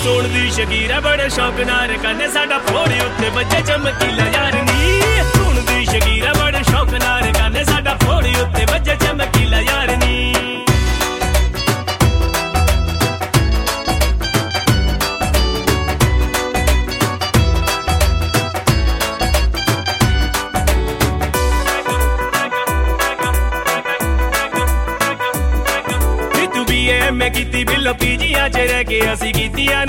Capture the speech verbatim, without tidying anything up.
सोण दी Shakira बड़े शौक नाल कन्ने साडा फोड़ी उत्ते बच्चे चमकीला यार नी सोण दी शकीरा बड़े शौक नाल कन्ने साडा फोड़ी उत्ते बच्चे चमकीला यार नी मैं कीती बिल्लो पीजियां च रह के असी कीतियां